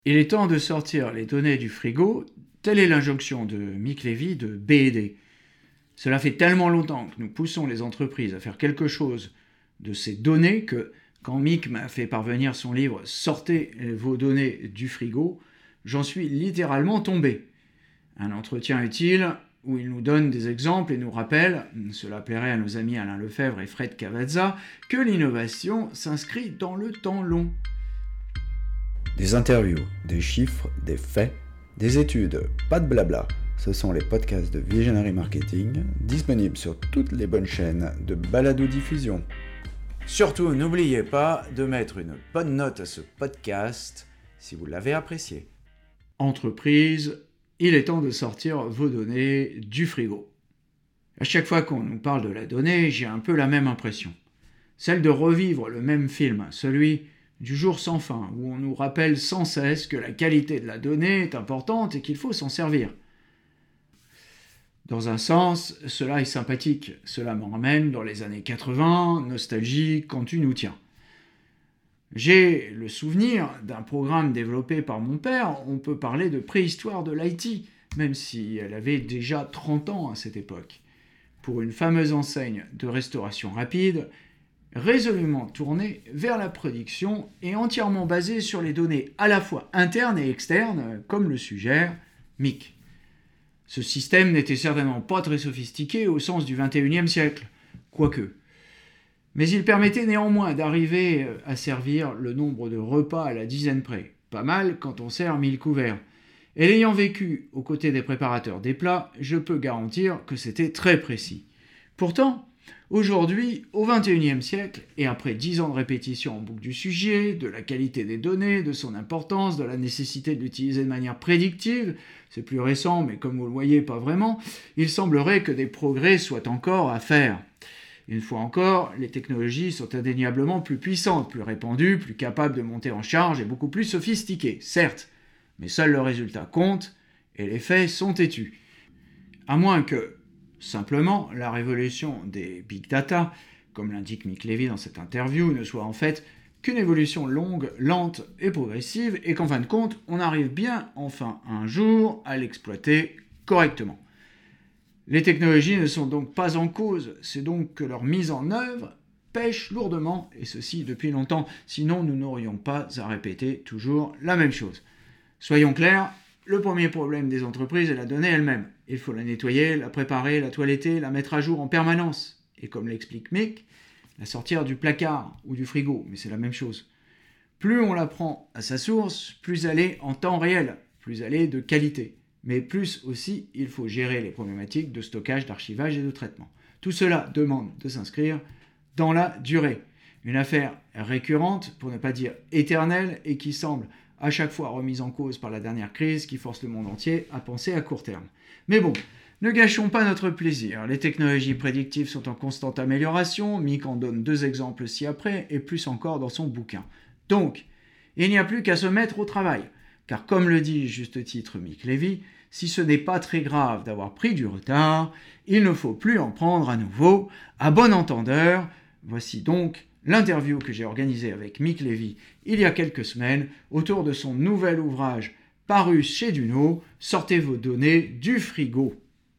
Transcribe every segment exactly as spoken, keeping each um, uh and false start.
Il est temps de sortir les données du frigo, telle est l'injonction de Mick Levy de B et D. Cela fait tellement longtemps que nous poussons les entreprises à faire quelque chose de ces données que, quand Mick m'a fait parvenir son livre « Sortez vos données du frigo », j'en suis littéralement tombé. Un entretien utile où il nous donne des exemples et nous rappelle, cela plairait à nos amis Alain Lefebvre et Fred Cavazza, que l'innovation s'inscrit dans le temps long. Des interviews, des chiffres, des faits, des études, pas de blabla. Ce sont les podcasts de Visionary Marketing, disponibles sur toutes les bonnes chaînes de balado-diffusion. Surtout, n'oubliez pas de mettre une bonne note à ce podcast si vous l'avez apprécié. Entreprise, il est temps de sortir vos données du frigo. À chaque fois qu'on nous parle de la donnée, j'ai un peu la même impression. Celle de revivre le même film, celui du jour sans fin, où on nous rappelle sans cesse que la qualité de la donnée est importante et qu'il faut s'en servir. Dans un sens, cela est sympathique. Cela me ramène dans les années quatre-vingts, nostalgie quand tu nous tiens. J'ai le souvenir d'un programme développé par mon père, on peut parler de préhistoire de l'I T, même si elle avait déjà trente ans à cette époque, pour une fameuse enseigne de restauration rapide, résolument tournée vers la production et entièrement basée sur les données à la fois internes et externes, comme le suggère Mick. Ce système n'était certainement pas très sophistiqué au sens du vingt et unième siècle, quoique. Mais il permettait néanmoins d'arriver à servir le nombre de repas à la dizaine près. Pas mal quand on sert mille couverts. Et l'ayant vécu aux côtés des préparateurs des plats, je peux garantir que c'était très précis. Pourtant, aujourd'hui, au vingt et unième siècle, et après dix ans de répétition en boucle du sujet, de la qualité des données, de son importance, de la nécessité de l'utiliser de manière prédictive, c'est plus récent, mais comme vous le voyez, pas vraiment, il semblerait que des progrès soient encore à faire. Une fois encore, les technologies sont indéniablement plus puissantes, plus répandues, plus capables de monter en charge et beaucoup plus sophistiquées, certes, mais seul le résultat compte et les faits sont têtus. À moins que, simplement, la révolution des big data, comme l'indique Mick Levy dans cette interview, ne soit en fait qu'une évolution longue, lente et progressive, et qu'en fin de compte, on arrive bien, enfin, un jour, à l'exploiter correctement. Les technologies ne sont donc pas en cause, c'est donc que leur mise en œuvre pêche lourdement, et ceci depuis longtemps, sinon nous n'aurions pas à répéter toujours la même chose. Soyons clairs, le premier problème des entreprises est la donnée elle-même. Il faut la nettoyer, la préparer, la toiletter, la mettre à jour en permanence. Et comme l'explique Mick, la sortir du placard ou du frigo, mais c'est la même chose. Plus on la prend à sa source, plus elle est en temps réel, plus elle est de qualité. Mais plus aussi, il faut gérer les problématiques de stockage, d'archivage et de traitement. Tout cela demande de s'inscrire dans la durée. Une affaire récurrente, pour ne pas dire éternelle, et qui semble à chaque fois remise en cause par la dernière crise qui force le monde entier à penser à court terme. Mais bon, ne gâchons pas notre plaisir. Les technologies prédictives sont en constante amélioration, Mick en donne deux exemples ci-après, et plus encore dans son bouquin. Donc, il n'y a plus qu'à se mettre au travail. Car comme le dit juste titre Mick Levy, si ce n'est pas très grave d'avoir pris du retard, il ne faut plus en prendre à nouveau. À bon entendeur, voici donc l'interview que j'ai organisée avec Mick Levy il y a quelques semaines autour de son nouvel ouvrage paru chez Duno, Sortez vos données du frigo.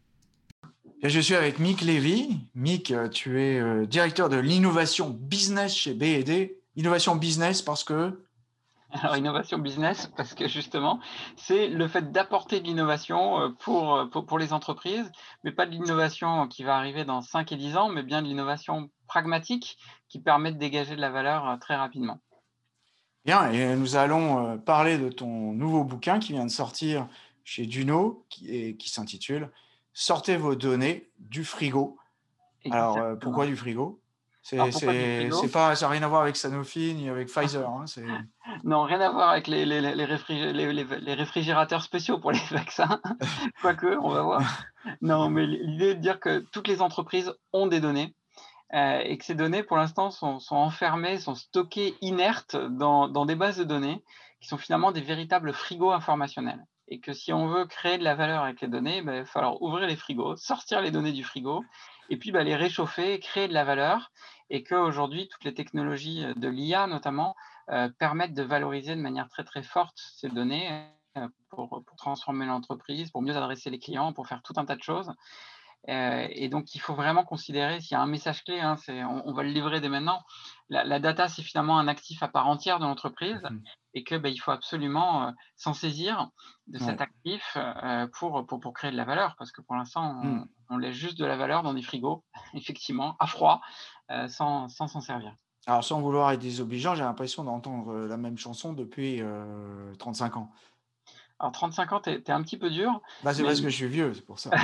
Je suis avec Mick Levy. Mick, tu es directeur de l'innovation business chez B et D. Innovation business parce que... Alors, innovation business, parce que justement, c'est le fait d'apporter de l'innovation pour, pour, pour les entreprises, mais pas de l'innovation qui va arriver dans cinq et dix ans, mais bien de l'innovation pragmatique qui permet de dégager de la valeur très rapidement. Bien, et nous allons parler de ton nouveau bouquin qui vient de sortir chez Duno, qui, et qui s'intitule « Sortez vos données du frigo ». Alors, euh, pourquoi du frigo? C'est, Alors, pourquoi du c'est, frigo c'est pas, ça n'a rien à voir avec Sanofi ni avec Pfizer. Hein, c'est... Non, rien à voir avec les, les, les, réfrigé- les, les- les réfrigérateurs spéciaux pour les vaccins. Quoique, on va voir. Non, mais l'idée est de dire que toutes les entreprises ont des données euh, et que ces données, pour l'instant, sont, sont enfermées, sont stockées inertes dans, dans des bases de données qui sont finalement des véritables frigos informationnels. Et que si on veut créer de la valeur avec les données, ben, il va falloir ouvrir les frigos, sortir les données du frigo, et puis ben, les réchauffer, créer de la valeur. et qu'aujourd'hui, toutes les technologies de l'I A notamment euh, permettent de valoriser de manière très très forte ces données euh, pour, pour transformer l'entreprise, pour mieux adresser les clients, pour faire tout un tas de choses. Euh, et donc, il faut vraiment considérer, s'il y a un message clé, hein, c'est, on, on va le livrer dès maintenant, la, la data, c'est finalement un actif à part entière de l'entreprise Mhm. et que, ben, il faut absolument euh, s'en saisir de Ouais. cet actif euh, pour, pour, pour créer de la valeur, parce que pour l'instant, on, Mm. on laisse juste de la valeur dans des frigos, effectivement, à froid, euh, sans sans s'en servir. Alors, sans vouloir être désobligeant, j'ai l'impression d'entendre euh, la même chanson depuis euh, trente-cinq ans. Alors, trente-cinq ans, tu es un petit peu dur, Bah, c'est mais parce que je suis vieux, c'est pour ça.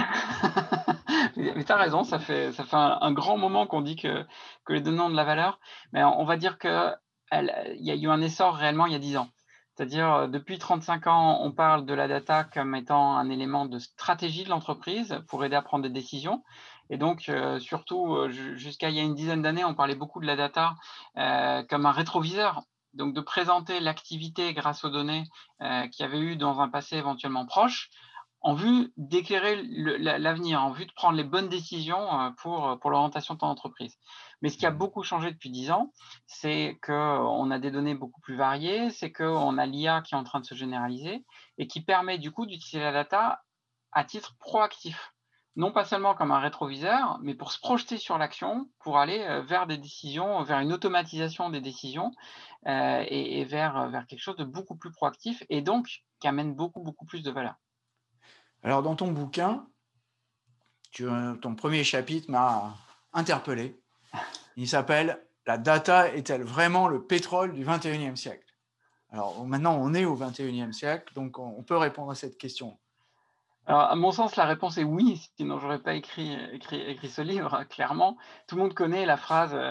mais tu as raison, ça fait ça fait un un grand moment qu'on dit que que les données ont de la valeur, mais on va dire que elle il y a eu un essor réellement il y a dix ans. C'est-à-dire, heu, depuis trente-cinq ans, on parle de la data comme étant un élément de stratégie de l'entreprise pour aider à prendre des décisions et donc heu, surtout, heu, ju jusqu'à il y a une dizaine d'années, on parlait beaucoup de la data, heu, comme un rétroviseur. Donc de présenter l'activité grâce aux données, heu, qu'il y avait eu dans un passé éventuellement proche, en vue d'éclairer le la l'avenir, en vue de prendre les bonnes décisions, heu, pour, pour l'orientation de ton entreprise. Mais ce qui a Mhm. beaucoup changé depuis dix ans, c'est qu'on a des données beaucoup plus variées, c'est qu'on a l'I A qui est en train de se généraliser et qui permet du coup d'utiliser la data à titre proactif. Non pas seulement comme un rétroviseur, mais pour se projeter sur l'action, pour aller, heu, vers des décisions, vers une automatisation des décisions, heu et et vers, vers quelque chose de beaucoup plus proactif et donc qui amène beaucoup, beaucoup plus de valeur. Alors, dans ton bouquin, tu, euh, ton premier chapitre m'a interpellé. Il s'appelle «La data est-elle vraiment le pétrole du vingt et unième siècle?» Alors maintenant, on est au vingt et unième siècle, donc on on peut répondre à cette question. Alors, à mon sens, la réponse est oui, sinon j'aurais pas écrit écrit écrit ce livre, clairement. Tout le monde connaît la phrase, heu,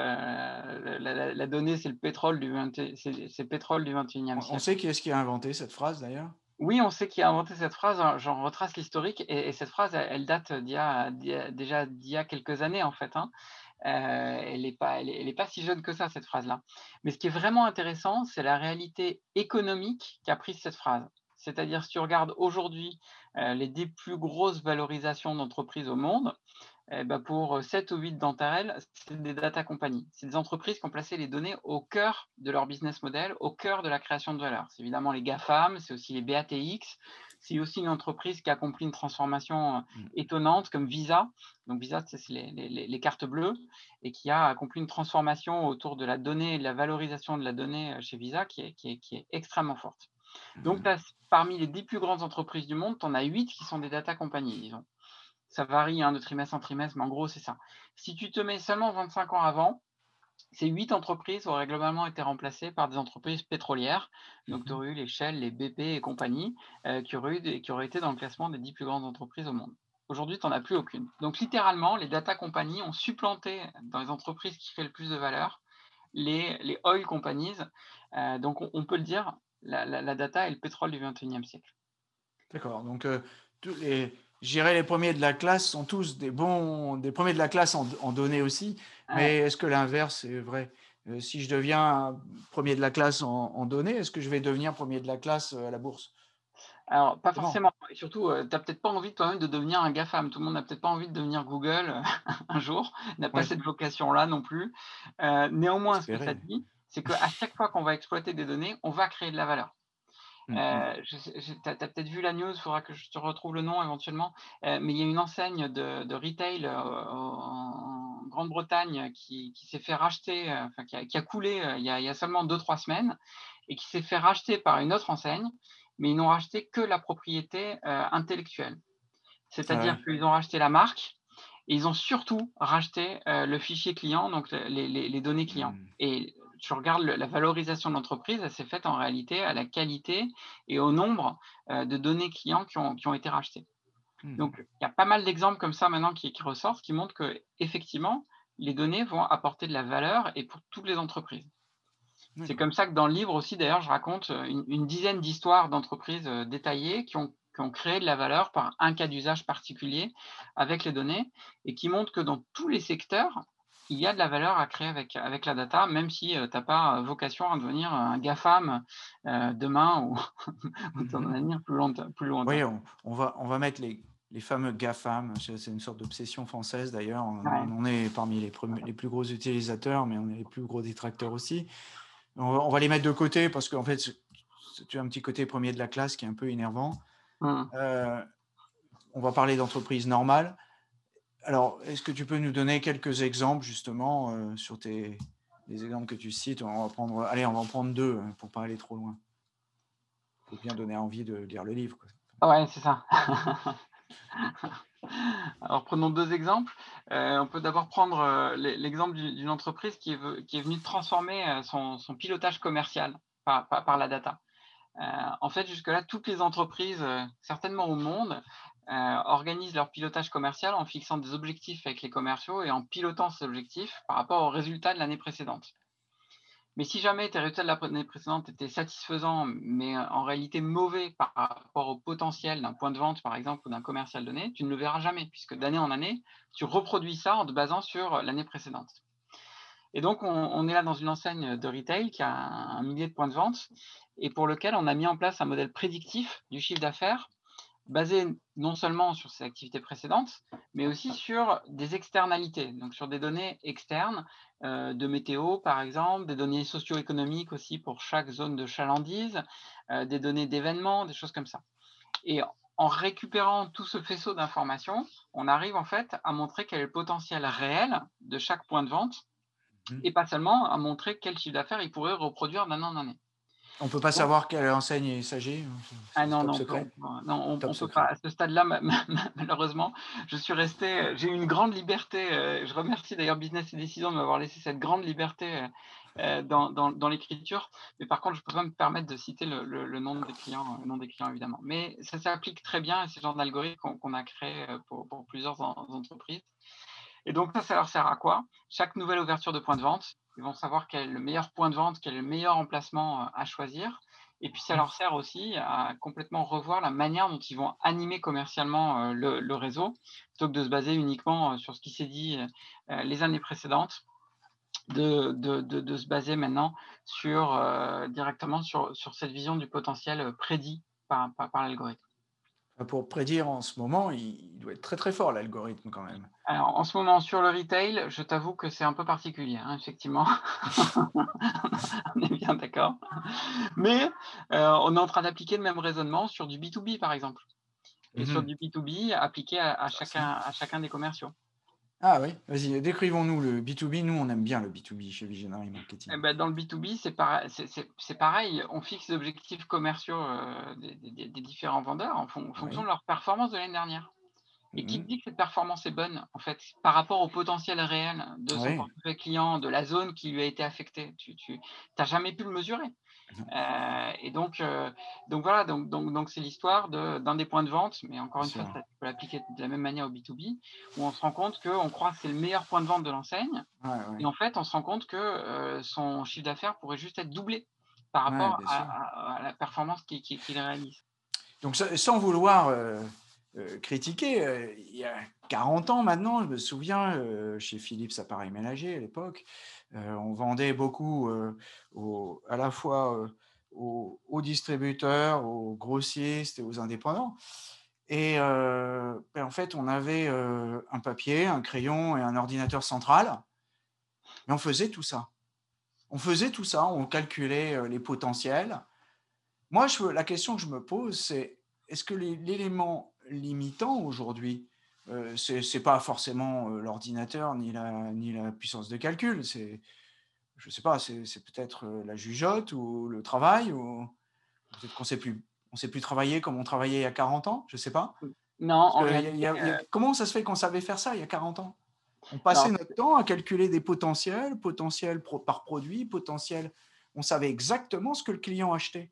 la la la donnée, c'est le pétrole du vingt et c'est c'est le pétrole du vingt et unième On, on siècle. sait qui est-ce qui a inventé cette phrase d'ailleurs? Oui, on sait qui a inventé cette phrase, hein, j'en retrace l'historique et et cette phrase, elle elle date d'il y a d'il y a déjà d'il y a quelques années, en fait, hein. Heu, elle est pas elle est elle est pas si jeune que ça, cette phrase-là. Mais ce qui est vraiment intéressant, c'est la réalité économique qu'a prise cette phrase. C'est-à-dire, si tu regardes aujourd'hui, heu, les dix plus grosses valorisations d'entreprises au monde, eh bah, pour sept ou huit d'entre elles, c'est des data companies. C'est des entreprises qui ont placé les données au cœur de leur business model, au cœur de la création de valeur. C'est évidemment les GAFAM, c'est aussi les B A T X, c'est aussi une entreprise qui a accompli une transformation, heu, Mm. étonnante comme Visa. Donc Visa, tu sais, c'est les les les les cartes bleues et qui a accompli une transformation autour de la donnée et de la valorisation de la donnée, heu, chez Visa qui est qui est qui est extrêmement forte. Donc tu Mhm. as parmi les dix plus grandes entreprises du monde, tu en as huit qui sont des data companies, disons. Ça varie, hein, de trimestre en trimestre, mais en gros, c'est ça. Si tu te mets seulement vingt-cinq ans avant, ces huit entreprises auraient globalement été remplacées par des entreprises pétrolières. Donc, tu Mhm. aurais eu les Shell, les B P et compagnie, euh, qui, auraient eu des- qui auraient été dans le classement des dix plus grandes entreprises au monde. Aujourd'hui, tu n'en as plus aucune. Donc, littéralement, les data companies ont supplanté dans les entreprises qui créent le plus de valeur les, les oil companies. Euh, donc, on, on peut le dire, la, la- la data est le pétrole du vingt et unième siècle. D'accord, donc euh, tous les, je dirais les premiers de la classe sont tous des bons, des premiers de la classe en, en données aussi, Ouais. mais est-ce que l'inverse est vrai? Euh, si je deviens premier de la classe en, en données, est-ce que je vais devenir premier de la classe euh, à la bourse? Alors, pas Comment? forcément et surtout, heu, tu as peut-être pas envie toi-même de devenir un GAFAM. Tout le monde n'a peut-être pas envie de devenir Google, heu, un jour, n'a pas Oui, cette vocation-là non plus. Heu, néanmoins, ce que ça espérer. dit, c'est qu'à chaque fois qu'on va exploiter des données, on va créer de la valeur. Mm, mm. Heu, je sais je tu as peut-être vu la news, il faudra que je te retrouve le nom éventuellement, heu, mais il y a une enseigne de de retail, heu, en Grande-Bretagne qui qui s'est fait racheter, heu, enfin qui a qui a coulé, heu, il y a il y a seulement deux trois semaines et qui s'est fait racheter par une autre enseigne, mais ils n'ont racheté que la propriété, heu, intellectuelle. Ah C'est-à-dire oui. qu'ils ont racheté la marque et ils ont surtout racheté, heu, le fichier client, donc le les les les données clients Mm, et tu regardes le la valorisation de l'entreprise, elle s'est faite en réalité à la qualité et au nombre, heu, de données clients qui ont qui ont été rachetées. Donc mhm. il y a pas mal d'exemples comme ça maintenant qui qui ressortent, qui montrent qu'effectivement, les données vont apporter de la valeur et pour toutes les entreprises. C'est D'accord. comme ça que dans le livre aussi, d'ailleurs, je raconte, heu, une une dizaine d'histoires d'entreprises, heu, détaillées qui ont qui ont créé de la valeur par un cas d'usage particulier avec les données et qui montrent que dans tous les secteurs, il y a de la valeur à créer avec avec la data, même si, heu, tu as pas, heu, vocation à devenir un GAFAM, heu, demain ou ou dans un Mhm. avenir plus lointain plus Oui, lointain. on, on va, on va mettre les, les fameux GAFAM. C'est une sorte d'obsession française d'ailleurs. On, Ouais. on est parmi les, premiers, les plus gros utilisateurs, mais on est les plus gros détracteurs aussi. On va, on va les mettre de côté parce qu'en fait, tu as un petit côté premier de la classe qui est un peu énervant. Mmh. Euh, on va parler d'entreprises normales. Alors, est-ce que tu peux nous donner quelques exemples justement euh, sur tes les exemples que tu cites? On va prendre, allez, on va en prendre deux hein, pour pas aller trop loin. Il faut bien donner envie de lire le livre, quoi. Ouais, c'est ça. Alors, prenons deux exemples. Euh, on peut d'abord prendre euh, l'exemple d'une entreprise qui est, qui est venue transformer euh, son, son pilotage commercial par, par, par la data. Euh, en fait, jusque-là, toutes les entreprises, euh, certainement au monde, euh, organisent leur pilotage commercial en fixant des objectifs avec les commerciaux et en pilotant ces objectifs par rapport aux résultats de l'année précédente. Mais si jamais tes résultats de l'année précédente étaient satisfaisants, mais en réalité mauvais par rapport au potentiel d'un point de vente, par exemple, ou d'un commercial donné, tu ne le verras jamais, puisque d'année en année, tu reproduis ça en te basant sur l'année précédente. Et donc, on, on est là dans une enseigne de retail qui a un, un millier de points de vente et pour lequel on a mis en place un modèle prédictif du chiffre d'affaires basé non seulement sur ses activités précédentes, mais aussi sur des externalités, donc sur des données externes, euh, de météo par exemple, des données socio-économiques aussi pour chaque zone de chalandise, euh, des données d'événements, des choses comme ça. Et en récupérant tout ce faisceau d'informations, on arrive en fait à montrer quel est le potentiel réel de chaque point de vente, mmh. et pas seulement à montrer quel chiffre d'affaires il pourrait reproduire d'année en année. On ne peut pas Donc, savoir quelle enseigne il s'agit? Ah non, Top non, secret? on, non, on, Top on peut secret. pas. À ce stade-là, malheureusement, je suis resté. J'ai eu une grande liberté. Euh, je remercie d'ailleurs Business et Décision de m'avoir laissé cette grande liberté euh, dans, dans, dans l'écriture. Mais par contre, je peux pas me permettre de citer le, le, le nom des clients, le nom des clients évidemment. Mais ça s'applique très bien à ce genre d'algorithme qu'on qu'on a créé pour, pour plusieurs en, entreprises. Et donc ça, ça leur sert à quoi? Chaque nouvelle ouverture de point de vente, ils vont savoir quel est le meilleur point de vente, quel est le meilleur emplacement à choisir. Et puis, ça leur sert aussi à complètement revoir la manière dont ils vont animer commercialement le, le réseau, plutôt que de se baser uniquement sur ce qui s'est dit les années précédentes, de, de, de, de se baser maintenant sur, euh, directement sur, sur cette vision du potentiel prédit par, par, par l'algorithme. Pour prédire en ce moment, il doit être très très fort l'algorithme quand même. Alors, en ce moment, sur le retail, je t'avoue que c'est un peu particulier, hein, effectivement. On est bien d'accord. Mais euh, on est en train d'appliquer le même raisonnement sur du B deux B, par exemple. Et Mmh. sur du B deux B appliqué à, à, chacun, à chacun des commerciaux. Ah oui, vas-y, décrivons-nous le B deux B. Nous, on aime bien le B deux B chez Visionary Marketing. Eh ben, dans le B deux B, c'est pareil, pareil. On fixe les objectifs commerciaux euh, des, des, des différents vendeurs en, fon, en fonction oui. de leur performance de l'année dernière. Et qui te dit que cette performance est bonne, en fait, par rapport au potentiel réel de son oui. portefeuille client, de la zone qui lui a été affectée. Tu n'as jamais pu le mesurer. Euh, et donc, euh, donc voilà, donc donc donc c'est l'histoire d'un des points de vente, mais encore une fois, ça peut l'appliquer de la même manière au B deux B, où on se rend compte qu'on croit que c'est le meilleur point de vente de l'enseigne, ouais, ouais. et en fait, on se rend compte que euh, son chiffre d'affaires pourrait juste être doublé par rapport ouais, à, à, à la performance qu'il qu'il, qu'il réalise. Donc, sans vouloir euh, euh, critiquer, euh, il y a quarante ans maintenant, je me souviens, euh, chez Philips Appareils Ménagers à l'époque, euh, on vendait beaucoup euh, au, à la fois euh, aux, aux distributeurs, aux grossistes et aux indépendants. Et euh, ben en fait, on avait euh, un papier, un crayon et un ordinateur central. Et on faisait tout ça. On faisait tout ça, on calculait euh, les potentiels. Moi, je, la question que je me pose, c'est est-ce que l'élément limitant aujourd'hui, euh, c'est, c'est pas forcément euh, l'ordinateur ni la, ni la puissance de calcul, c'est, je sais pas, c'est, c'est peut-être euh, la jugeote ou le travail, ou peut-être qu'on sait plus, on sait plus travailler comme on travaillait il y a quarante ans, je sais pas. Non, en réalité, y a, y a, y a, comment ça se fait qu'on savait faire ça il y a quarante ans? On passait non, notre temps à calculer des potentiels, potentiels pro, par produit, potentiels. On savait exactement ce que le client achetait.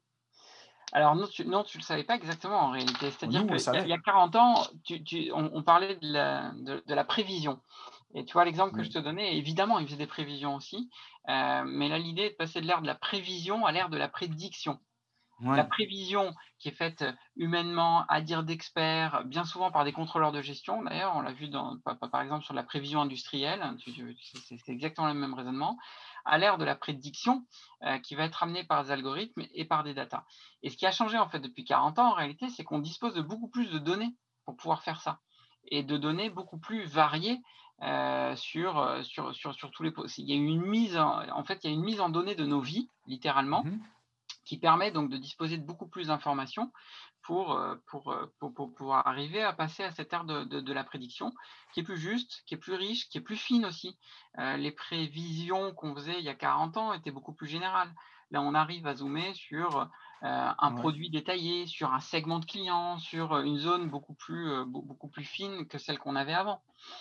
Alors non, tu ne le savais pas exactement en réalité. C'est-à-dire qu'il y, y a quarante ans, tu, tu, on, on parlait de la, de, de la prévision. Et tu vois, l'exemple oui. que je te donnais, évidemment, il faisait des prévisions aussi. Euh, mais là, l'idée est de passer de l'ère de la prévision à l'ère de la prédiction. Ouais. La prévision qui est faite humainement, à dire d'experts, bien souvent par des contrôleurs de gestion. D'ailleurs, on l'a vu dans, par exemple sur la prévision industrielle, c'est exactement le même raisonnement, à l'ère de la prédiction euh, qui va être amenée par des algorithmes et par des datas. Et ce qui a changé en fait depuis quarante ans, en réalité, c'est qu'on dispose de beaucoup plus de données pour pouvoir faire ça et de données beaucoup plus variées euh, sur, euh, sur, sur, sur tous les postes. Il y a une mise en, en fait, il y a une mise en données de nos vies, littéralement, Mhm. qui permet donc de disposer de beaucoup plus d'informations pour, euh, pour, euh, pour, pour pouvoir arriver à passer à cette ère de, de, de la prédiction, qui est plus juste, qui est plus riche, qui est plus fine aussi. Euh, les prévisions qu'on faisait il y a quarante ans étaient beaucoup plus générales. Là, on arrive à zoomer sur euh, un Ouais. produit détaillé, sur un segment de clients, sur une zone beaucoup plus, euh, beaucoup plus fine que celle qu'on avait avant.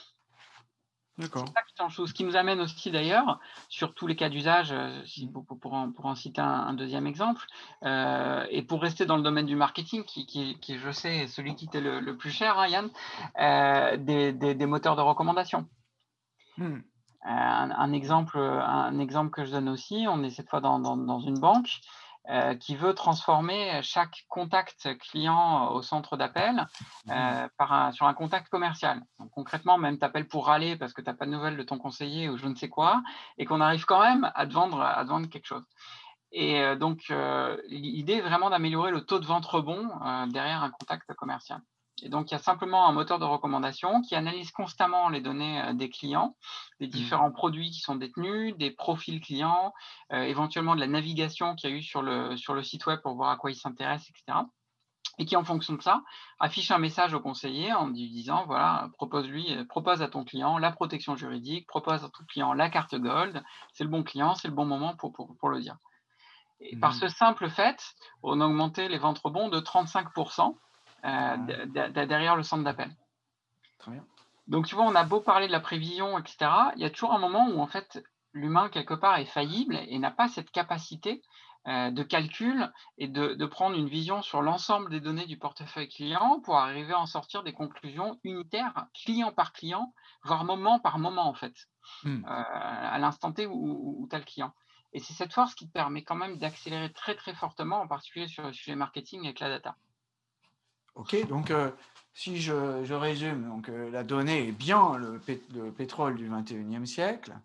C'est D'accord. ça qui change tout. Ce qui nous amène aussi d'ailleurs, sur tous les cas d'usage, euh, si- Mm. pour, pour- pour en, pour en citer un, un deuxième exemple, euh, et pour rester dans le domaine du marketing, qui, qui- qui, je sais, est celui qui t'est le, le plus cher, hein, Yann, euh, des, des- des moteurs de recommandation. Mm. Euh, un, un exemple, un exemple que je donne aussi, on est cette fois dans, dans- dans une banque euh, qui veut transformer chaque contact client au centre d'appel euh, par un- sur un contact commercial. Donc, concrètement, même tu appelles pour râler parce que tu n'as pas de nouvelles de ton conseiller ou je ne sais quoi, et qu'on arrive quand même à te vendre, à te vendre quelque chose. Et euh, donc, euh, l'idée est vraiment d'améliorer le taux de vente rebond euh, derrière un contact commercial. Et donc, il y a simplement un moteur de recommandation qui analyse constamment les données euh, des clients, des différents produits qui sont détenus, des profils clients, euh, éventuellement de la navigation qu'il y a eu sur le, sur le site web pour voir à quoi ils s'intéressent, et cetera. Et qui, en fonction de ça, affiche un message au conseiller en lui disant, voilà, propose-lui, euh, propose à ton client la protection juridique, propose à ton client la carte Gold, c'est le bon client, c'est le bon moment pour, pour, pour le dire. Et par ce simple fait, on a augmenté les ventes rebonds de trente-cinq pour cent euh, Ouais. d- d- derrière le centre d'appel. Très bien. Donc, tu vois, on a beau parler de la prévision, et cetera, il y a toujours un moment où, en fait, l'humain, quelque part, est faillible et n'a pas cette capacité euh, de calcul et de, de prendre une vision sur l'ensemble des données du portefeuille client pour arriver à en sortir des conclusions unitaires, client par client, voire moment par moment, en fait, Mm. euh, à l'instant T où, où, où tu as le client. Et c'est cette force qui te permet quand même d'accélérer très, très fortement, en particulier sur le sujet marketing avec la data. Ok, donc euh, si je, je résume, donc, euh, la donnée est bien le, pét- le pétrole du vingt et unième siècle.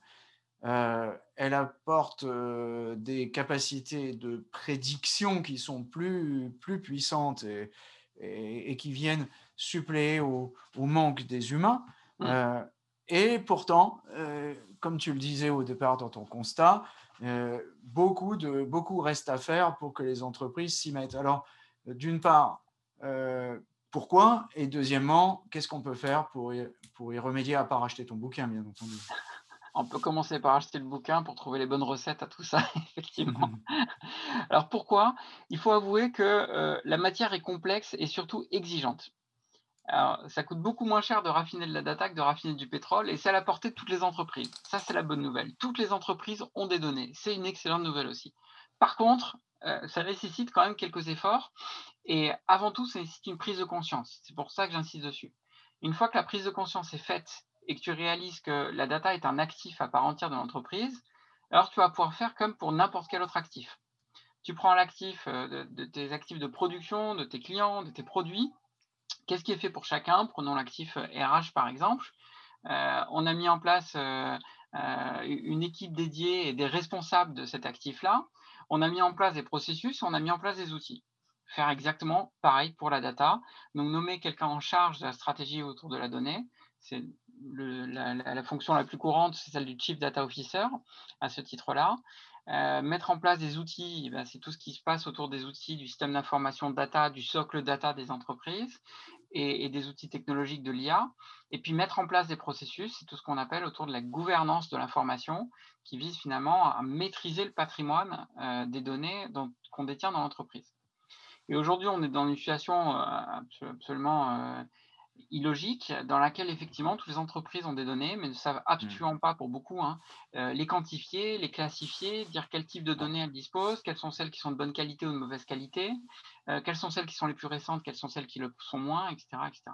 Euh, elle apporte euh, des capacités de prédiction qui sont plus, plus puissantes et, et- et qui viennent suppléer au, au manque des humains. Mm. Euh, et pourtant, euh, comme tu le disais au départ dans ton constat, euh, beaucoup, de, beaucoup reste à faire pour que les entreprises s'y mettent. Alors, euh, d'une part, euh, pourquoi? Et deuxièmement, qu'est-ce qu'on peut faire pour y, pour y remédier, à part acheter ton bouquin, bien entendu. On peut commencer par acheter le bouquin pour trouver les bonnes recettes à tout ça, effectivement. Alors pourquoi? Il faut avouer que euh, la matière est complexe et surtout exigeante. Alors, ça coûte beaucoup moins cher de raffiner de la data que de raffiner du pétrole et c'est à la portée de toutes les entreprises. Ça, c'est la bonne nouvelle. Toutes les entreprises ont des données. C'est une excellente nouvelle aussi. Par contre, euh, ça nécessite quand même quelques efforts et avant tout, ça nécessite une prise de conscience. C'est pour ça que j'insiste dessus. Une fois que la prise de conscience est faite et que tu réalises que la data est un actif à part entière de l'entreprise, alors tu vas pouvoir faire comme pour n'importe quel autre actif. Tu prends l'actif euh, de, de tes actifs de production, de tes clients, de tes produits. Qu'est-ce qui est fait pour chacun? Prenons l'actif R H par exemple. Euh, on a mis en place euh, euh, une équipe dédiée et des responsables de cet actif-là. On a mis en place des processus, on a mis en place des outils. Faire exactement pareil pour la data. Donc, nommer quelqu'un en charge de la stratégie autour de la donnée. C'est le, la, la, la fonction la plus courante, c'est celle du Chief Data Officer, à ce titre-là. Euh, mettre en place des outils, ben, c'est tout ce qui se passe autour des outils du système d'information data, du socle data des entreprises et, et des outils technologiques de l'I A. Et puis mettre en place des processus, c'est tout ce qu'on appelle autour de la gouvernance de l'information qui vise finalement à maîtriser le patrimoine euh, des données dont, qu'on détient dans l'entreprise. Et aujourd'hui, on est dans une situation euh, absolument euh, illogique dans laquelle effectivement toutes les entreprises ont des données mais ne savent absolument pas pour beaucoup hein, euh, les quantifier, les classifier, dire quel type de données elles disposent, quelles sont celles qui sont de bonne qualité ou de mauvaise qualité, euh, quelles sont celles qui sont les plus récentes, quelles sont celles qui le sont moins, et cetera, et cetera.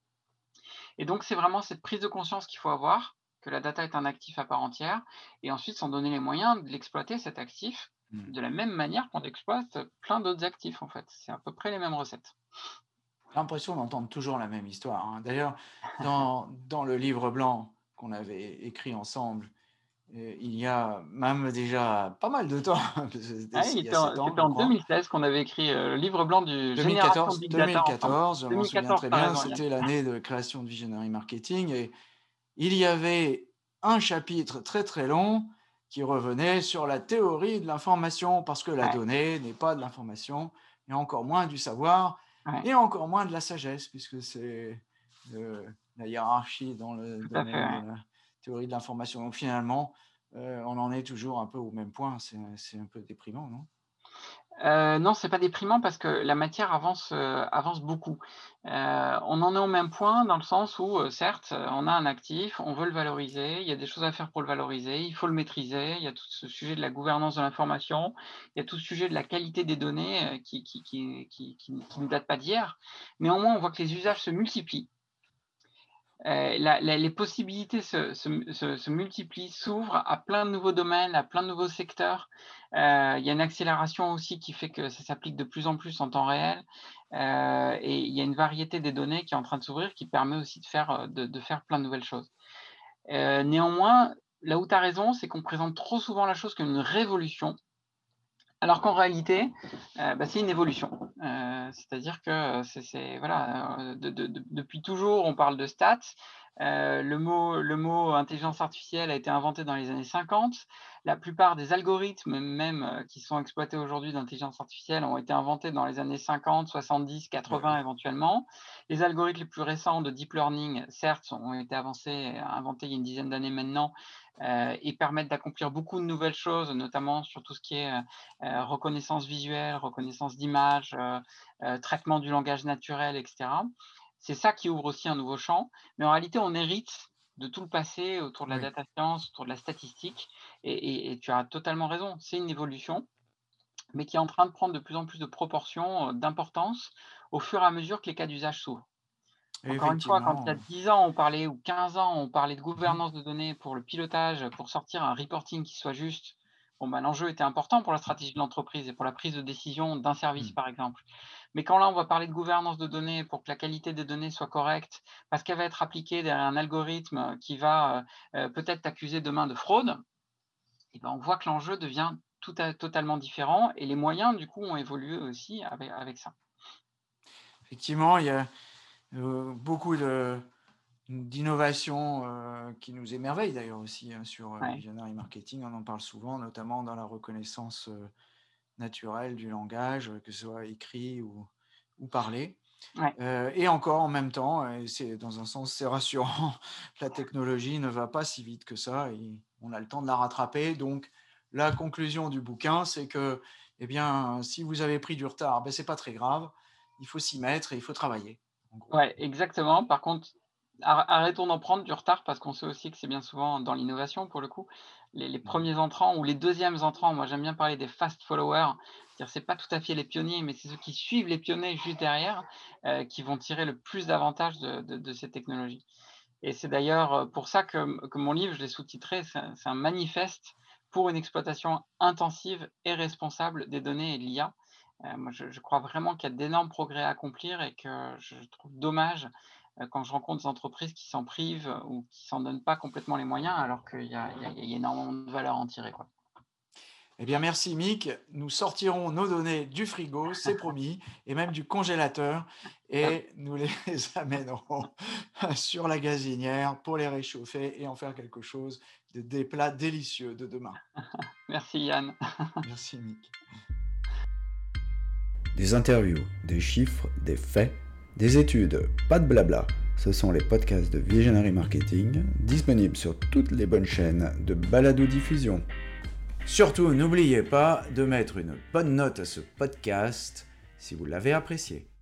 Et donc c'est vraiment cette prise de conscience qu'il faut avoir, que la data est un actif à part entière, et ensuite s'en donner les moyens de l'exploiter cet actif de la même manière qu'on exploite plein d'autres actifs en fait. C'est à peu près les mêmes recettes. J'ai l'impression d'entendre toujours la même histoire, hein. D'ailleurs, dans, dans le livre blanc qu'on avait écrit ensemble, euh, il y a même déjà pas mal de temps, Ah, il y a c'était en, sept ans, c'était je en crois. deux mille seize qu'on avait écrit euh, le livre blanc du Génération deux mille quatorze, Big Data ensemble. deux mille quatorze, je m'en souviens deux mille très quatorze, bien, t'as raison, Yann. c'était l'année de création de Visionary Marketing et il y avait un chapitre très très long qui revenait sur la théorie de l'information, parce que la Ouais, donnée n'est pas de l'information, et encore moins du savoir, ouais, et encore moins de la sagesse, puisque c'est euh, la hiérarchie dans le tout à fait. domaine de Ouais. la théorie de l'information. Donc finalement, euh, on en est toujours un peu au même point, c'est, c'est un peu déprimant, non? Euh, non, c'est pas déprimant parce que la matière avance, euh, avance beaucoup. Euh, on en est au même point dans le sens où, euh, certes, euh, on a un actif, on veut le valoriser, il y a des choses à faire pour le valoriser, il faut le maîtriser, il y a tout ce sujet de la gouvernance de l'information, il y a tout ce sujet de la qualité des données euh, qui, qui, qui, qui, qui, qui ne date pas d'hier. Néanmoins, on voit que les usages se multiplient. Euh, la- la- les possibilités se, se- se- se multiplient, s'ouvrent à plein de nouveaux domaines, à plein de nouveaux secteurs. Euh, il y a une accélération aussi qui fait que ça s'applique de plus en plus en temps réel. Euh, et il y a une variété des données qui est en train de s'ouvrir qui permet aussi de faire, euh, de, de faire plein de nouvelles choses. Euh, néanmoins, là où tu as raison, c'est qu'on présente trop souvent la chose comme une révolution. Alors qu'en réalité, euh, bah, c'est une évolution. Euh, c'est-à-dire que c'est, c'est, voilà, euh, de, de, de, depuis toujours, on parle de stats. Euh, le, mot, le mot intelligence artificielle a été inventé dans les années cinquante. La plupart des algorithmes, même euh, qui sont exploités aujourd'hui d'intelligence artificielle, ont été inventés dans les années cinquante, soixante-dix, quatre-vingts Oui. éventuellement. Les algorithmes les plus récents de deep learning, certes, ont été avancés, inventés il y a une dizaine d'années maintenant, euh, et permettent d'accomplir beaucoup de nouvelles choses, notamment sur tout ce qui est euh, reconnaissance visuelle, reconnaissance d'images, euh, euh, traitement du langage naturel, et cetera. C'est ça qui ouvre aussi un nouveau champ. Mais en réalité, on hérite de tout le passé autour de la Oui. data science, autour de la statistique. Et, et, et tu as totalement raison. C'est une évolution, mais qui est en train de prendre de plus en plus de proportions, euh, d'importance au fur et à mesure que les cas d'usage s'ouvrent. Encore une fois, quand il y a Effectivement. dix ans, on parlait, ou quinze ans, on parlait de Mhm. gouvernance de données pour le pilotage, pour sortir un reporting qui soit juste, bon, ben, l'enjeu était important pour la stratégie de l'entreprise et pour la prise de décision d'un service, Mhm. par exemple. Mais quand là, on va parler de gouvernance de données pour que la qualité des données soit correcte, parce qu'elle va être appliquée derrière un algorithme qui va euh, peut-être t'accuser demain de fraude, et ben, on voit que l'enjeu devient tout à, totalement différent et les moyens, du coup, ont évolué aussi avec, avec ça. Effectivement, il y a euh, beaucoup de, d'innovations euh, qui nous émerveillent d'ailleurs aussi hein, sur euh, Ouais, Visionary Marketing. On en parle souvent, notamment dans la reconnaissance euh, naturelle du langage, euh, que ce soit écrit ou, ou parlé. ouais. Euh, et encore en même temps, et c'est dans un sens c'est rassurant, la technologie ne va pas si vite que ça et on a le temps de la rattraper. Donc la conclusion du bouquin, c'est que eh bien, si vous avez pris du retard, ben, c'est pas très grave, il faut s'y mettre et il faut travailler, en gros. Ouais, exactement. Par contre, ar arrêtons d'en prendre du retard parce qu'on sait aussi que c'est bien souvent dans l'innovation, pour le coup, les les Mhm. premiers entrants ou les deuxièmes entrants, moi j'aime bien parler des fast followers, c'est-à-dire c'est pas tout à fait les pionniers, mais c'est ceux qui suivent les pionniers juste derrière, heu, qui vont tirer le plus d'avantages de de de ces technologies. Et c'est d'ailleurs, heu, pour ça que que mon livre, je l'ai sous-titré, c'est un c'est un manifeste pour une exploitation intensive et responsable des données et de l'I A. Heu, moi, je je crois vraiment qu'il y a d'énormes progrès à accomplir et que je trouve dommage, heu, quand je rencontre des entreprises qui s'en privent ou qui s'en donnent pas complètement les moyens, alors qu'il y a il y a il y a énormément de valeur à en tirer, quoi. Eh bien, merci Mick. Nous sortirons nos données du frigo, c'est promis, et même du congélateur, Top. et nous les amènerons sur la gazinière pour les réchauffer et en faire quelque chose de des plats délicieux de demain. Merci Yann. Merci Mick. Des interviews, des chiffres, des faits, des études, pas de blabla. Ce sont les podcasts de Visionary Marketing, disponibles sur toutes les bonnes chaînes de balado-diffusion. Surtout, n'oubliez pas de mettre une bonne note à ce podcast si vous l'avez apprécié.